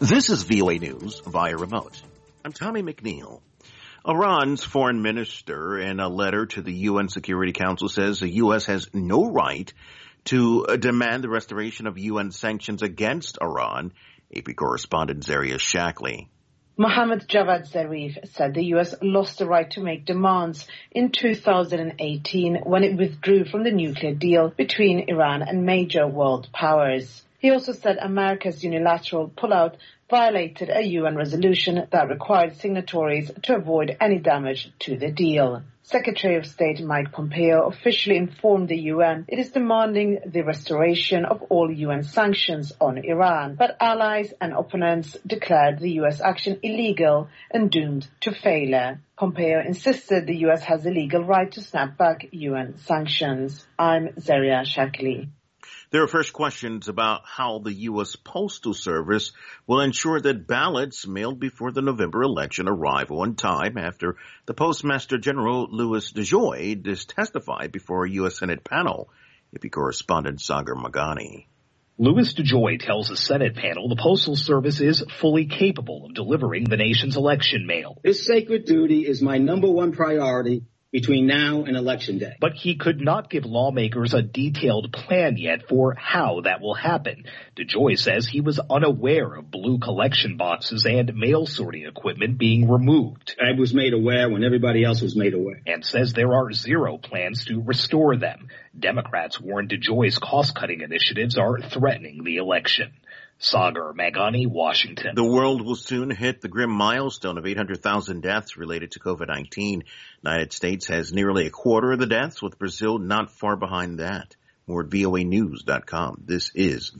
This is VOA News via remote. I'm Tommy McNeil. Iran's foreign minister, in a letter to the UN Security Council, says the U.S. has no right to demand the restoration of UN sanctions against Iran. AP correspondent Zaria Shackley. Mohammad Javad Zarif said the U.S. lost the right to make demands in 2018 when it withdrew from the nuclear deal between Iran and major world powers. He also said America's unilateral pullout violated a UN resolution that required signatories to avoid any damage to the deal. Secretary of State Mike Pompeo officially informed the UN it is demanding the restoration of all UN sanctions on Iran, but allies and opponents declared the US action illegal and doomed to failure. Pompeo insisted the US has the legal right to snap back UN sanctions. I'm Zaria Shackley. There are first questions about how the U.S. Postal Service will ensure that ballots mailed before the November election arrive on time after the Postmaster General Louis DeJoy testified before a U.S. Senate panel. AP correspondent Sagar Magani. Louis DeJoy tells a Senate panel the Postal Service is fully capable of delivering the nation's election mail. This sacred duty is my number one priority between now and Election Day. But he could not give lawmakers a detailed plan yet for how that will happen. DeJoy says he was unaware of blue collection boxes and mail sorting equipment being removed. I was made aware when everybody else was made aware. And says there are zero plans to restore them. Democrats warn DeJoy's cost-cutting initiatives are threatening the election. Sagar Magani, Washington. The world will soon hit the grim milestone of 800,000 deaths related to COVID-19. United States has nearly a quarter of the deaths, with Brazil not far behind that. More at voanews.com. This is